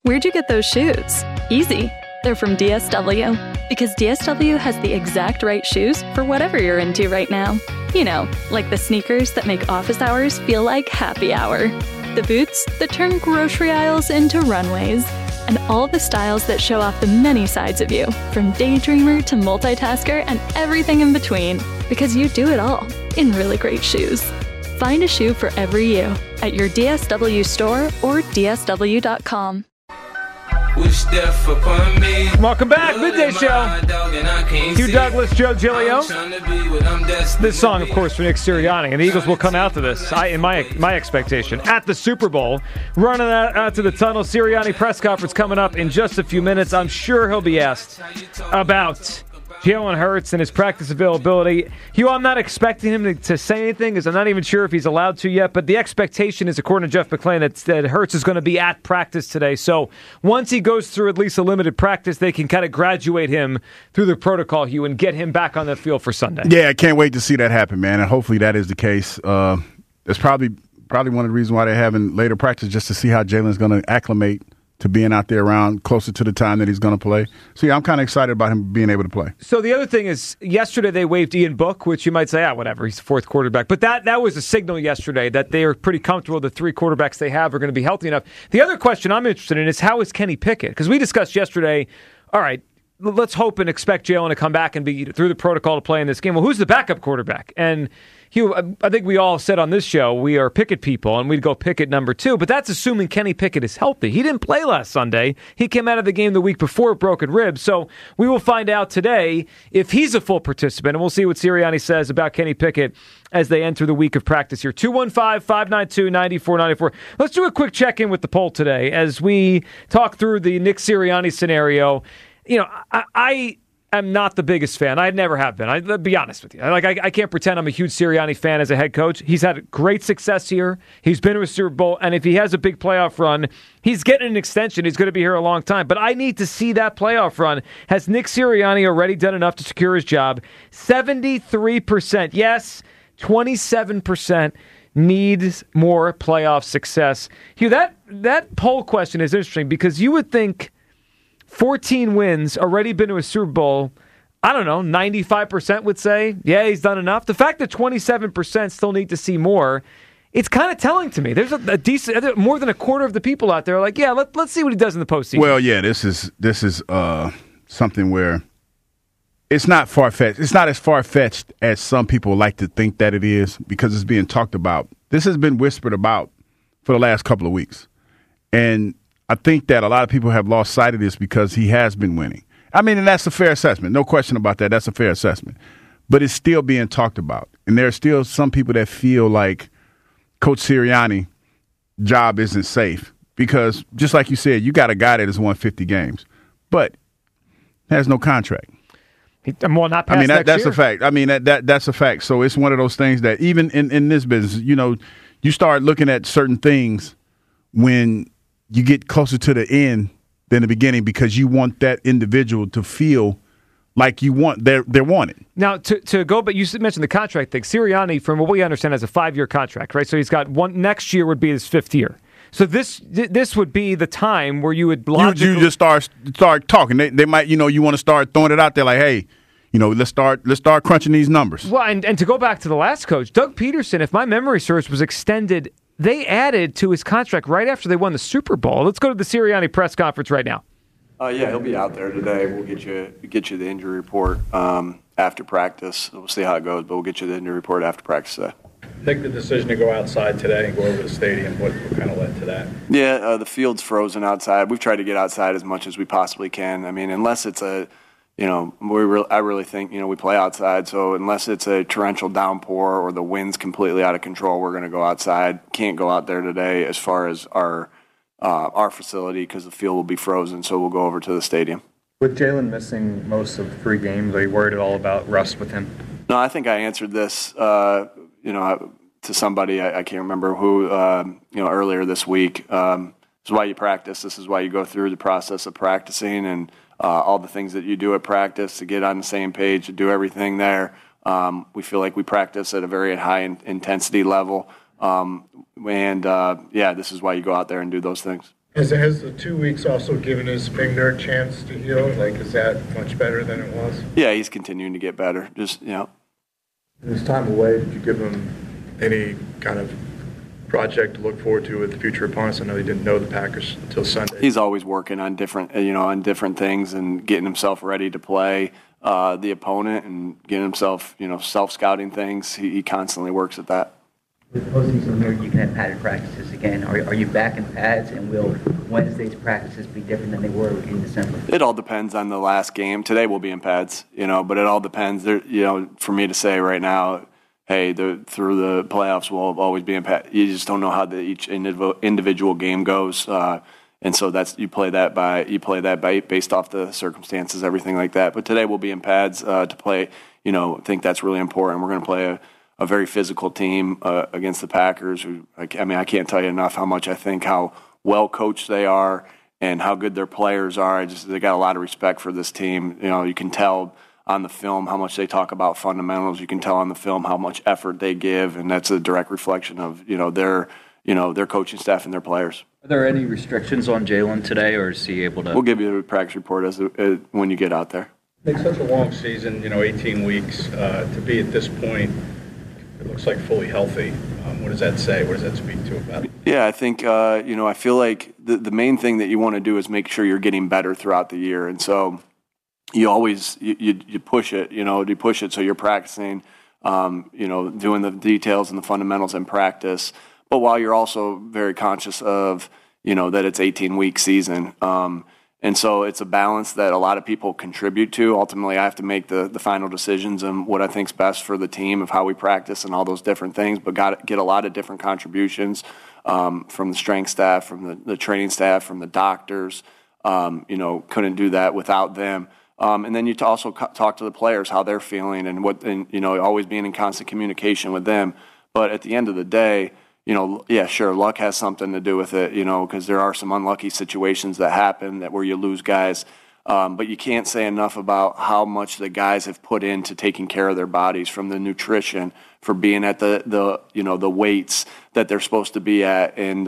Where'd you get those shoes? Easy. They're from DSW. Because DSW has the exact right shoes for whatever you're into right now. You know, like the sneakers that make office hours feel like happy hour. The boots that turn grocery aisles into runways. And all the styles that show off the many sides of you, from daydreamer to multitasker and everything in between. Because you do it all in really great shoes. Find a shoe for every you at your DSW store or DSW.com. Welcome back, Midday Show. Hugh Douglas, Joe Giglio. This song, of course, for Nick Sirianni, and the Eagles will come out to this, in my expectation, at the Super Bowl. Running out to the tunnel. Sirianni press conference coming up in just a few minutes. I'm sure he'll be asked about Jalen Hurts and his practice availability. Hugh, I'm not expecting him to say anything, because I'm not even sure if he's allowed to yet, but the expectation is, according to Jeff McClain, that Hurts is going to be at practice today. So once he goes through at least a limited practice, they can kind of graduate him through the protocol, Hugh, and get him back on the field for Sunday. Yeah, I can't wait to see that happen, man, and hopefully that is the case. It's probably one of the reasons why they're having later practice, just to see how Jalen's going to acclimate to being out there around closer to the time that he's going to play. So, yeah, I'm kind of excited about him being able to play. So the other thing is, yesterday they waived Ian Book, which you might say, whatever, he's the fourth quarterback. But that was a signal yesterday that they are pretty comfortable the three quarterbacks they have are going to be healthy enough. The other question I'm interested in is, how is Kenny Pickett? Because we discussed yesterday, all right, let's hope and expect Jalen to come back and be through the protocol to play in this game. Well, who's the backup quarterback? And Hugh, I think we all said on this show we are Pickett people, and we'd go Pickett number 2, but that's assuming Kenny Pickett is healthy. He didn't play last Sunday. He came out of the game the week before with broken ribs, so we will find out today if he's a full participant, and we'll see what Sirianni says about Kenny Pickett as they enter the week of practice here. 215-592-9494. Let's do a quick check-in with the poll today as we talk through the Nick Sirianni scenario. You know, I'm not the biggest fan. I never have been. I'll be honest with you. I can't pretend I'm a huge Sirianni fan as a head coach. He's had great success here. He's been to a Super Bowl, and if he has a big playoff run, he's getting an extension. He's going to be here a long time. But I need to see that playoff run. Has Nick Sirianni already done enough to secure his job? 73%. Yes, 27% needs more playoff success. Hugh, that poll question is interesting because you would think 14 wins, already been to a Super Bowl, I don't know, 95% would say, yeah, he's done enough. The fact that 27% still need to see more, it's kind of telling to me. There's a decent, more than a quarter of the people out there are like, yeah, let's see what he does in the postseason. Well, yeah, this is something where it's not far-fetched. It's not as far-fetched as some people like to think that it is, because it's being talked about. This has been whispered about for the last couple of weeks. And I think that a lot of people have lost sight of this because he has been winning. I mean, and that's a fair assessment. No question about that. That's a fair assessment. But it's still being talked about. And there are still some people that feel like Coach Sirianni's job isn't safe because, just like you said, you got a guy that has won 50 games, but has no contract. Well, not past that's year. a fact. I mean, that's a fact. So it's one of those things that even in this business, you know, you start looking at certain things when you get closer to the end than the beginning because you want that individual to feel like they're wanted. Now, to go, but you mentioned the contract thing. Sirianni, from what we understand, has a 5-year contract, right? So he's got one. Next year would be his 5th year. So this would be the time where you would logically... You just start talking. They might, you know, you want to start throwing it out there like, hey, you know, let's start crunching these numbers. Well, and to go back to the last coach, Doug Peterson, if my memory serves, was extended. They added to his contract right after they won the Super Bowl. Let's go to the Sirianni press conference right now. Yeah, he'll be out there today. We'll get you the injury report after practice. We'll see how it goes, but we'll get you the injury report after practice today. Nick, the decision to go outside today and go over the stadium, what kind of led to that? Yeah, the field's frozen outside. We've tried to get outside as much as we possibly can. I mean, unless it's I really think, you know, we play outside. So unless it's a torrential downpour or the wind's completely out of control, we're going to go outside. Can't go out there today as far as our facility because the field will be frozen. So we'll go over to the stadium. With Jalen missing most of the 3 games, are you worried at all about rust with him? No, I think I answered this, to somebody, I can't remember who, earlier this week. This is why you practice. This is why you go through the process of practicing and all the things that you do at practice to get on the same page, to do everything there. We feel like we practice at a very high intensity level. This is why you go out there and do those things. Has the 2 weeks also given his finger a chance to heal? Like, is that much better than it was? Yeah, he's continuing to get better. Just, In his time away, did you give him any kind of project to look forward to with the future opponents? I know he didn't know the Packers until Sunday. He's always working on different things and getting himself ready to play the opponent and getting himself, self-scouting things. He constantly works at that. With postseason here, you can have padded practices again. Are you back in pads, and will Wednesday's practices be different than they were in December? It all depends on the last game. Today we'll be in pads, but it all depends. For me to say right now, hey, through the playoffs we'll always be in pads. You just don't know how each individual game goes, and so you play that by based off the circumstances, everything like that. But today we'll be in pads to play. I think that's really important. We're going to play a very physical team against the Packers. Who, I can't tell you enough how much I think how well coached they are and how good their players are. They got a lot of respect for this team. You can tell on the film how much they talk about fundamentals. You can tell on the film how much effort they give, and that's a direct reflection of their coaching staff and their players. Are there any restrictions on Jalen today, or is he able to? We'll give you a practice report when you get out there. It's such a long season, 18 weeks to be at this point. It looks like fully healthy. What does that say? What does that speak to about it? Yeah, I think, I feel like the main thing that you want to do is make sure you're getting better throughout the year. And so you always, you push it, you push it so you're practicing, doing the details and the fundamentals in practice. But while you're also very conscious of, that it's 18-week season. And so it's a balance that a lot of people contribute to. Ultimately, I have to make the final decisions on what I think is best for the team, of how we practice and all those different things, but get a lot of different contributions from the strength staff, from the training staff, from the doctors. Couldn't do that without them. And then you also talk to the players, how they're feeling, and always being in constant communication with them. But at the end of the day, sure, luck has something to do with it, because there are some unlucky situations that happen where you lose guys. But you can't say enough about how much the guys have put into taking care of their bodies, from the nutrition, for being at the weights that they're supposed to be at, and,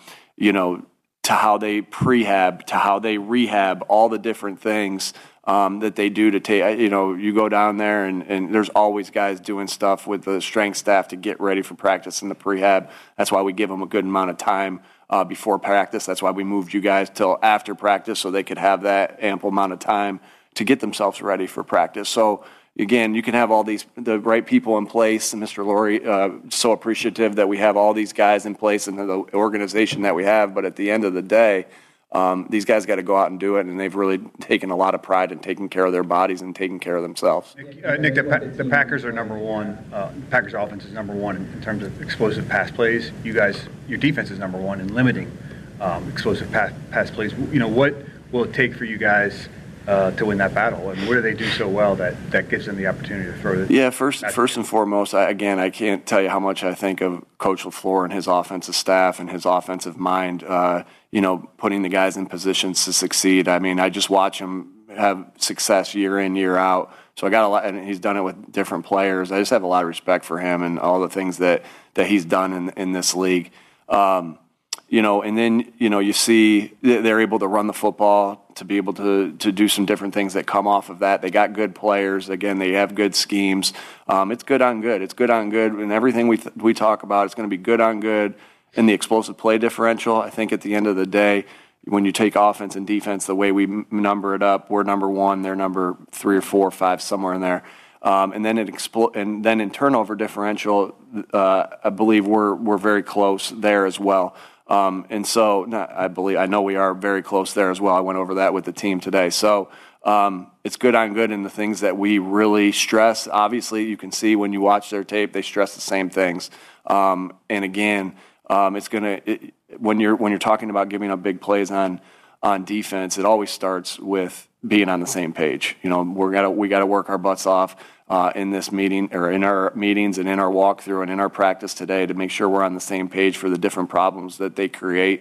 to how they prehab, to how they rehab, all the different things that they do to take, you go down there and there's always guys doing stuff with the strength staff to get ready for practice and the prehab. That's why we give them a good amount of time before practice. That's why we moved you guys till after practice so they could have that ample amount of time to get themselves ready for practice. So again, you can have all the right people in place, and Mr. Lurie, so appreciative that we have all these guys in place and the organization that we have, but at the end of the day, these guys got to go out and do it, and they've really taken a lot of pride in taking care of their bodies and taking care of themselves. Nick, the Packers are number one. Packers offense is number one in terms of explosive pass plays. You guys, your defense is number one in limiting explosive pass plays. What will it take for you guys to win that battle, and what do they do so well that gives them the opportunity to throw it? Yeah, first and foremost, I can't tell you how much I think of Coach LaFleur and his offensive staff and his offensive mind. Putting the guys in positions to succeed. I mean, I just watch him have success year in, year out. So I got a lot, and he's done it with different players. I just have a lot of respect for him and all the things that he's done in this league. And then, you see they're able to run the football, to be able to do some different things that come off of that. They got good players. Again, they have good schemes. It's good on good. It's good on good. And everything we talk about, it's going to be good on good. In the explosive play differential, I think at the end of the day, when you take offense and defense, the way we number it up, we're number one, they're number 3 or 4 or 5, somewhere in there. And then in turnover differential, I believe we're very close there as well. And so I know we are very close there as well. I went over that with the team today. So it's good on good in the things that we really stress. Obviously, you can see when you watch their tape, they stress the same things. And again, when you're talking about giving up big plays on defense, it always starts with being on the same page. We got to work our butts off in this meeting, or in our meetings and in our walkthrough and in our practice today, to make sure we're on the same page for the different problems that they create.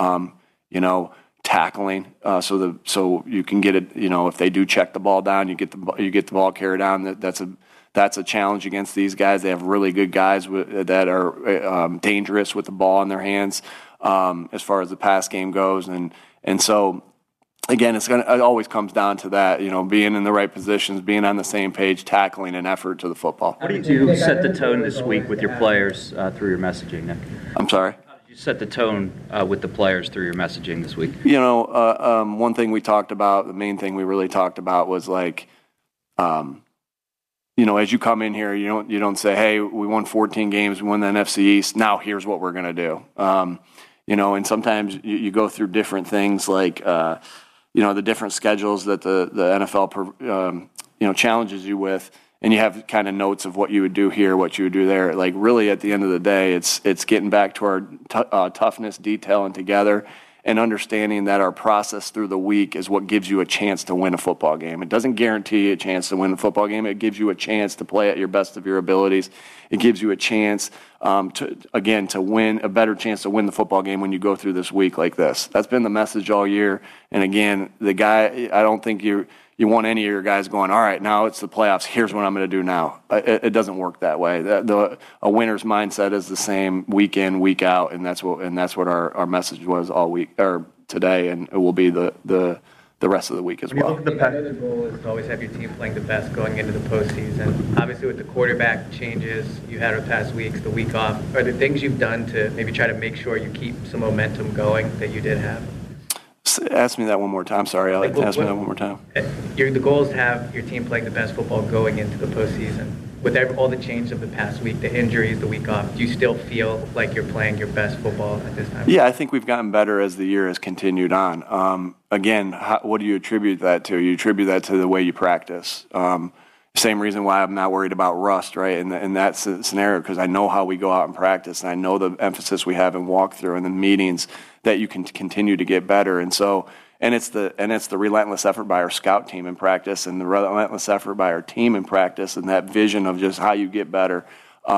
Tackling, so you can get it. If they do check the ball down, you get the ball carried down. That's a challenge against these guys. They have really good guys that are dangerous with the ball in their hands. as far as the pass game goes. And so, again, it always comes down to that, being in the right positions, being on the same page, tackling an effort to the football. How did you set the tone this week with your players through your messaging, Nick? I'm sorry? How did you set the tone with the players through your messaging this week? One thing we talked about, the main thing we really talked about was like, as you come in here, you don't say, hey, we won 14 games, we won the NFC East, now here's what we're going to do. And sometimes you go through different things like, the different schedules that the NFL, challenges you with, and you have kind of notes of what you would do here, what you would do there. Like really at the end of the day, it's getting back to our toughness, detail, and together, and understanding that our process through the week is what gives you a chance to win a football game. It doesn't guarantee a chance to win a football game. It gives you a chance to play at your best of your abilities. It gives you a chance to win, a better chance to win the football game when you go through this week like this. That's been the message all year. And again, I don't think you want any of your guys going, all right, now it's the playoffs. Here's what I'm going to do now. It doesn't work that way. A winner's mindset is the same week in, week out, and that's what our message was all week or today, and it will be the rest of the week as well. The other goal is to always have your team playing the best going into the postseason. Obviously, with the quarterback changes you had over the past weeks, the week off, are there things you've done to maybe try to make sure you keep some momentum going that you did have? Ask me that one more time. Sorry, ask me that one more time. The goal is to have your team playing the best football going into the postseason. With all the change of the past week, the injuries, the week off, do you still feel like you're playing your best football at this time? Yeah, I think we've gotten better as the year has continued on. Again, what do you attribute that to? You attribute that to the way you practice. Same reason why I'm not worried about rust, right, in that scenario, because I know how we go out and practice, and I know the emphasis we have in walkthrough and the meetings that you can continue to get better. And so, it's the relentless effort by our scout team in practice, and the relentless effort by our team in practice, and that vision of just how you get better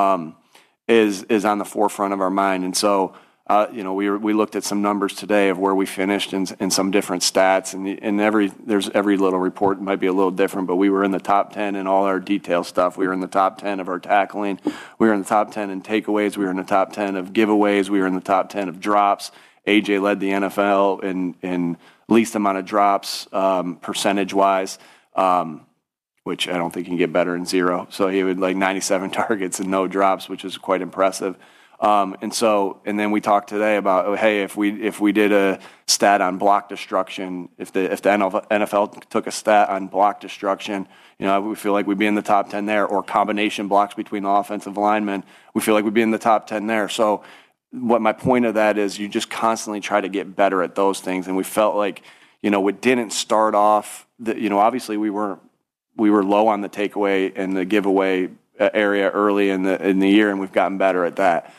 is on the forefront of our mind. And so, we looked at some numbers today of where we finished in some different stats, and every little report might be a little different, but we were in the top 10 in all our detail stuff. We were in the top 10 of our tackling. We were in the top 10 in takeaways. We were in the top 10 of giveaways. We were in the top 10 of drops. AJ led the NFL in least amount of drops percentage-wise, which I don't think you can get better than zero. So he had like 97 targets and no drops, which is quite impressive. And then we talked today about, hey, if we did a stat on block destruction, if the NFL took a stat on block destruction, we feel like we'd be in the top 10 there, or combination blocks between the offensive linemen, we feel like we'd be in the top 10 there. So what my point of that is, you just constantly try to get better at those things. And we felt like, it didn't start off, obviously we were low on the takeaway and the giveaway area early in the year, and we've gotten better at that.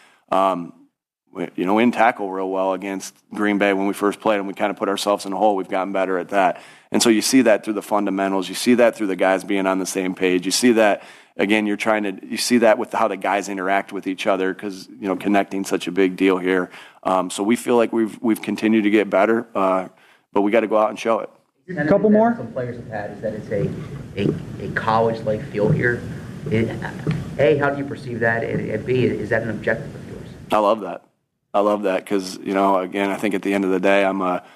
In tackle real well against Green Bay when we first played, and we kind of put ourselves in a hole. We've gotten better at that. And so you see that through the fundamentals. You see that through the guys being on the same page. You see that, again, you see that with how the guys interact with each other, because, connecting such a big deal here. So we feel like we've continued to get better, but we got to go out and show it. A couple more? Some players have had is that it's a college-like feel here. A, how do you perceive that? And B, is that an objective of yours? I love that because, again, I think at the end of the day,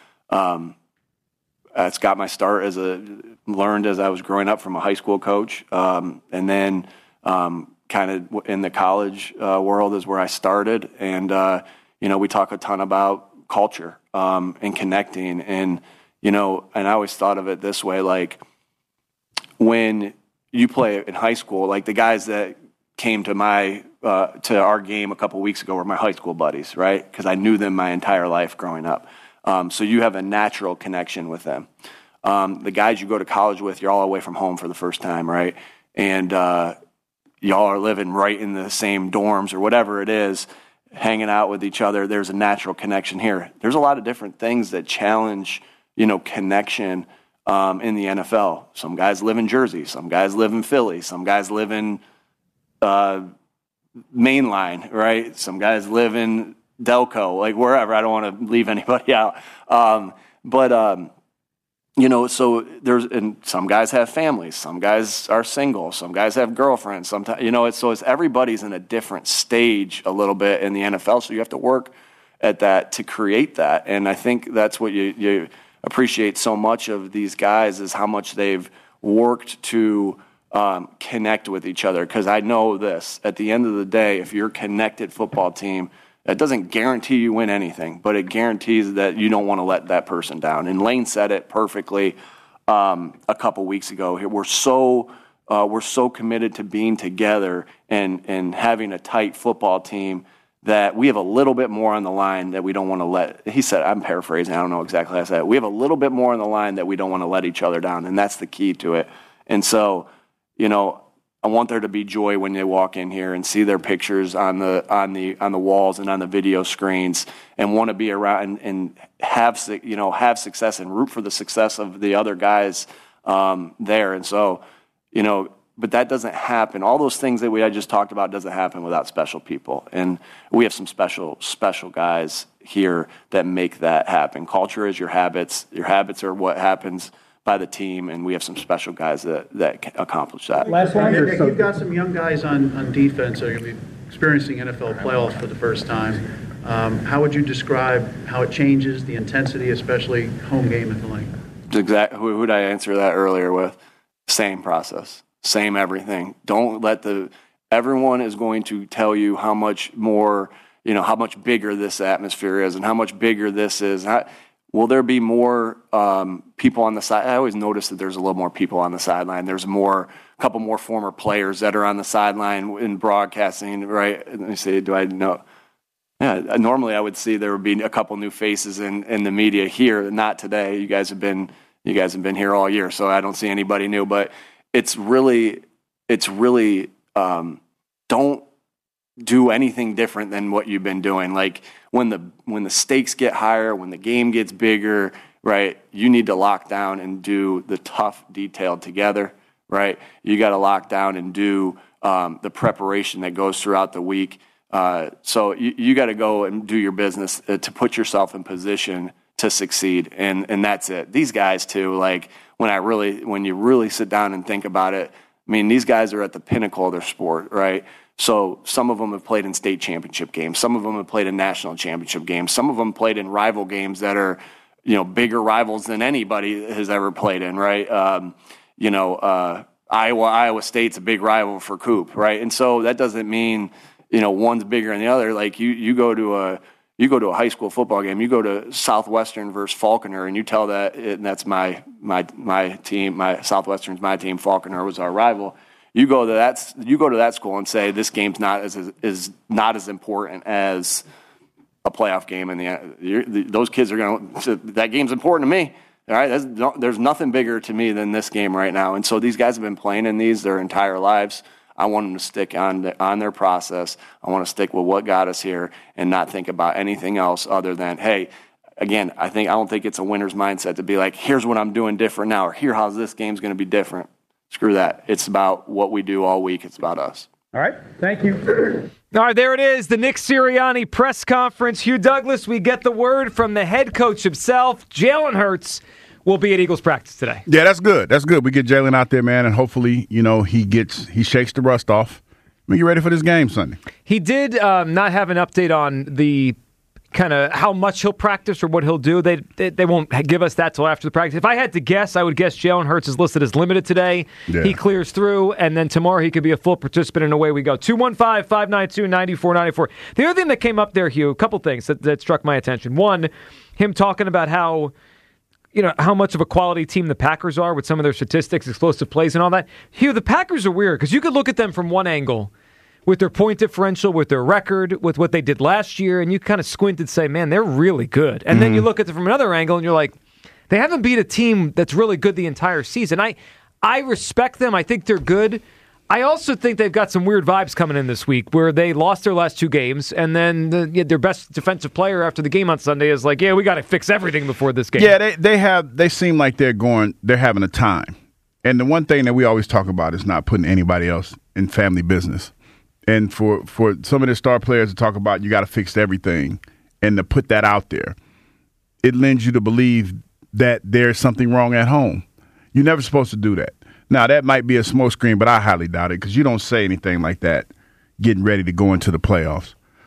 it's got my start learned as I was growing up from a high school coach. And then kind of in the college world is where I started. And, we talk a ton about culture and connecting. And, and I always thought of it this way, like when you play in high school, like the guys that came to to our game a couple weeks ago were my high school buddies, right? Because I knew them my entire life growing up. So you have a natural connection with them. The guys you go to college with, you're all away from home for the first time, right? And y'all are living right in the same dorms or whatever it is, hanging out with each other. There's a natural connection here. There's a lot of different things that challenge, connection in the NFL. Some guys live in Jersey. Some guys live in Philly. Some guys live in Mainline, right? Some guys live in Delco, like wherever. I don't want to leave anybody out. So and some guys have families. Some guys are single. Some guys have girlfriends. Sometimes, it's everybody's in a different stage a little bit in the NFL. So you have to work at that to create that. And I think that's what you appreciate so much of these guys is how much they've worked to connect with each other. Because I know this, at the end of the day, if you're a connected football team, that doesn't guarantee you win anything, but it guarantees that you don't want to let that person down. And Lane said it perfectly a couple weeks ago. We're so committed to being together and having a tight football team that we have a little bit more on the line that we don't want to let. He said, I'm paraphrasing, I don't know exactly how I said it. We have a little bit more on the line that we don't want to let each other down, and that's the key to it. And so, I want there to be joy when they walk in here and see their pictures on the walls and on the video screens, and want to be around and have success and root for the success of the other guys there. And so, but that doesn't happen. All those things that I just talked about doesn't happen without special people, and we have some special guys here that make that happen. Culture is your habits. Your habits are what happens by the team, and we have some special guys that can accomplish that. Last one. Nick, you've got some young guys on defense that are going to be experiencing NFL playoffs for the first time. How would you describe how it changes the intensity, especially home game at the Lane? Exactly. Who did I answer that earlier with? Same process, same everything. Don't let everyone is going to tell you how much more, how much bigger this atmosphere is and how much bigger this is. Will there be more people on the side? I always notice that there's a little more people on the sideline. There's a couple more former players that are on the sideline in broadcasting, right? Let me see, do I know? Yeah, normally I would see there would be a couple new faces in the media here. Not today. You guys have been here all year, so I don't see anybody new. But it's really don't do anything different than what you've been doing. Like when the stakes get higher, when the game gets bigger, right? You need to lock down and do the tough detail together, right? You got to lock down and do the preparation that goes throughout the week. So you got to go and do your business to put yourself in position to succeed, and that's it. These guys too, like when you really sit down and think about it, I mean, these guys are at the pinnacle of their sport, right? So some of them have played in state championship games. Some of them have played in national championship games. Some of them played in rival games that are, bigger rivals than anybody has ever played in, right? Iowa State's a big rival for Coop, right? And so that doesn't mean, one's bigger than the other. Like you go to a high school football game, you go to Southwestern versus Falconer, and you tell that, and that's my team, Southwestern's my team, Falconer was our rival. You go to that school and say this game's not as important as a playoff game, and those kids are going to. That game's important to me. All right, there's nothing bigger to me than this game right now. And so these guys have been playing in these their entire lives. I want them to stick on their process. I want to stick with what got us here and not think about anything else other than, hey, again, I don't think it's a winner's mindset to be like, here's what I'm doing different now, or here how this game's going to be different. Screw that. It's about what we do all week. It's about us. All right. Thank you. All right, there it is, the Nick Sirianni press conference. Hugh Douglas, we get the word from the head coach himself. Jalen Hurts will be at Eagles practice today. Yeah, that's good. That's good. We get Jalen out there, man, and hopefully, he shakes the rust off. We get ready for this game Sunday. He did not have an update on the kind of how much he'll practice or what he'll do. They won't give us that till after the practice. If I had to guess, I would guess Jalen Hurts is listed as limited today. Yeah. He clears through, and then tomorrow he could be a full participant, and away we go. 215-592-9494. The other thing that came up there, Hugh, a couple things that struck my attention. One, him talking about how much of a quality team the Packers are with some of their statistics, explosive plays and all that. Hugh, the Packers are weird because you could look at them from one angle with their point differential, with their record, with what they did last year, and you kind of squint and say, man, they're really good. And then you look at them from another angle and you're like, they haven't beat a team that's really good the entire season. I respect them. I think they're good. I also think they've got some weird vibes coming in this week where they lost their last two games, and then their best defensive player after the game on Sunday is like, yeah, we got to fix everything before this game. Yeah, they seem like they're having a time. And the one thing that we always talk about is not putting anybody else in family business. And for some of the star players to talk about you got to fix everything and to put that out there, it lends you to believe that there's something wrong at home. You're never supposed to do that. Now, that might be a smokescreen, but I highly doubt it because you don't say anything like that getting ready to go into the playoffs.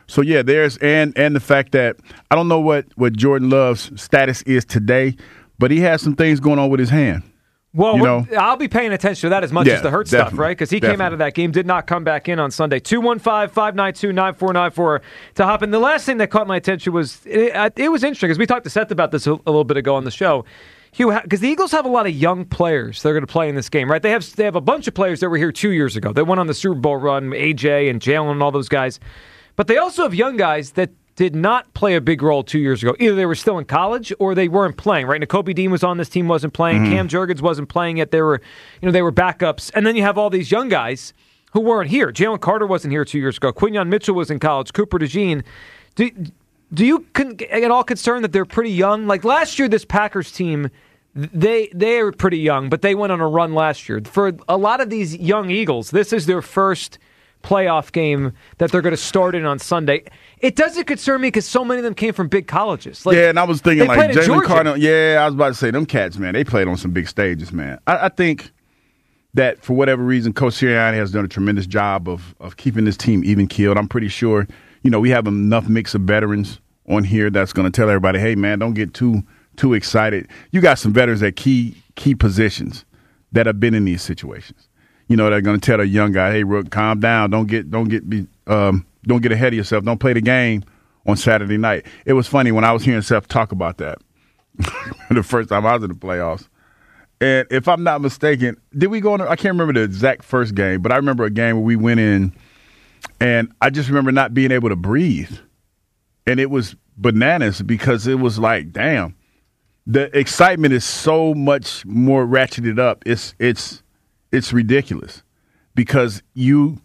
So yeah, there's and the fact that I don't know what Jordan Love's status is today, but he has some things going on with his hand. Well, I'll be paying attention to that as much as the hurt stuff, right? Because he came out of that game, did not come back in on Sunday. 215-592-9494 to hop in. The last thing that caught my attention was, it was interesting, because we talked to Seth about this a little bit ago on the show. Because the Eagles have a lot of young players that are going to play in this game, right? They have a bunch of players that were here 2 years ago. They went on the Super Bowl run, AJ and Jalen and all those guys. But they also have young guys that did not play a big role 2 years ago. Either they were still in college or they weren't playing, right? Nakobe Dean was on this team, wasn't playing. Cam Jurgens wasn't playing yet. They were backups. And then you have all these young guys who weren't here. Jalen Carter wasn't here 2 years ago. Quinyon Mitchell was in college. Cooper DeJean. Do you get all concerned that they're pretty young? Like last year, this Packers team, they were pretty young, but they went on a run last year. For a lot of these young Eagles, this is their first playoff game that they're going to start in on Sunday. It doesn't concern me because so many of them came from big colleges. And I was thinking like Jalen Carter. Yeah, I was about to say them cats, man. They played on some big stages, man. I think that for whatever reason, Coach Sirianni has done a tremendous job of keeping this team even keeled. I'm pretty sure, we have enough mix of veterans on here that's going to tell everybody, hey, man, don't get too excited. You got some veterans at key positions that have been in these situations. They're going to tell a young guy, "Hey, Rook, calm down. Don't get ahead of yourself. Don't play the game on Saturday night." It was funny when I was hearing Seth talk about that the first time I was in the playoffs. And if I'm not mistaken, did we go on? I can't remember the exact first game, but I remember a game where we went in, and I just remember not being able to breathe, and it was bananas because it was like, damn, the excitement is so much more ratcheted up. It's ridiculous because you're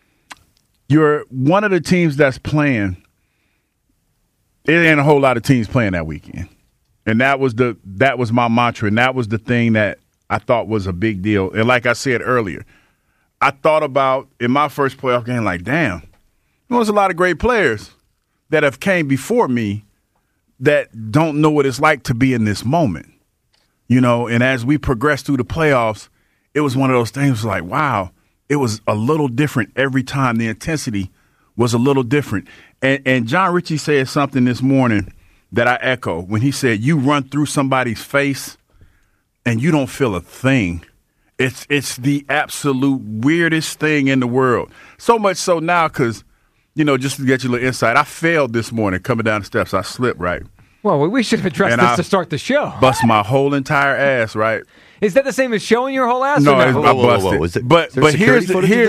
one of the teams that's playing. It ain't a whole lot of teams playing that weekend, and that was my mantra, and that was the thing that I thought was a big deal. And like I said earlier, I thought about in my first playoff game, like, damn, there was a lot of great players that have came before me that don't know what it's like to be in this moment, And as we progress through the playoffs, it was one of those things like, wow, it was a little different every time. The intensity was a little different. And John Ritchie said something this morning that I echo when he said, you run through somebody's face and you don't feel a thing. It's the absolute weirdest thing in the world. So much so now because, just to get you a little insight, I failed this morning coming down the steps. I slipped, right? Well, we should have addressed this to start the show. Bust my whole entire ass, right? Is that the same as showing your whole ass? No, or no? I busted. But here's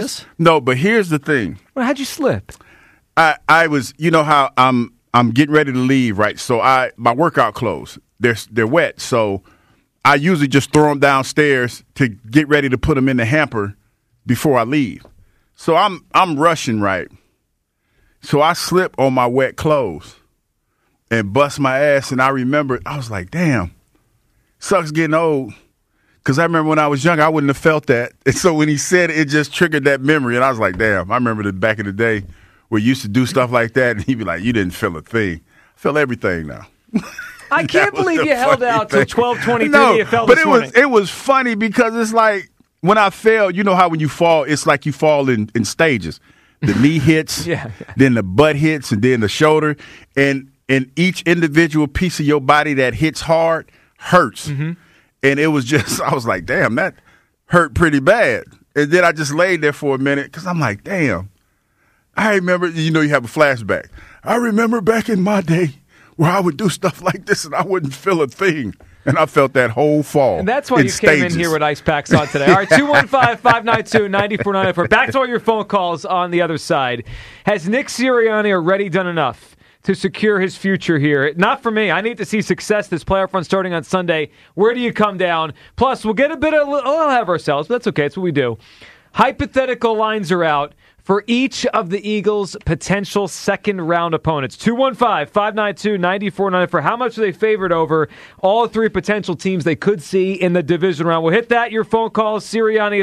the thing. Well, how'd you slip? I was, how I'm getting ready to leave, right? So my workout clothes, they're wet, so I usually just throw them downstairs to get ready to put them in the hamper before I leave. So I'm rushing, right? So I slip on my wet clothes and bust my ass, and I remember I was like, damn, sucks getting old. Because I remember when I was young, I wouldn't have felt that. And so when he said it just triggered that memory. And I was like, damn, I remember back in the day where you used to do stuff like that. And he'd be like, you didn't feel a thing. I feel everything now. I can't believe you held out till 12:23 you fell this morning. It was funny because it's like when I fell, you know how when you fall, it's like you fall in stages. The knee hits, then the butt hits, and then the shoulder. And each individual piece of your body that hits hard hurts. Mm-hmm. And it was just, I was like, damn, that hurt pretty bad. And then I just laid there for a minute because I'm like, damn, I remember, you have a flashback. I remember back in my day where I would do stuff like this and I wouldn't feel a thing. And I felt that whole fall. And that's why you came in here with ice packs on today. All right, 215-592-9494. Back to all your phone calls on the other side. Has Nick Sirianni already done enough to secure his future here? Not for me. I need to see success this playoff run starting on Sunday. Where do you come down? Plus, we'll get we'll have ourselves, but that's okay. It's what we do. Hypothetical lines are out for each of the Eagles' potential second-round opponents. 215-592-9494. How much are they favored over all three potential teams they could see in the division round? We'll hit that. Your phone calls. Sirianni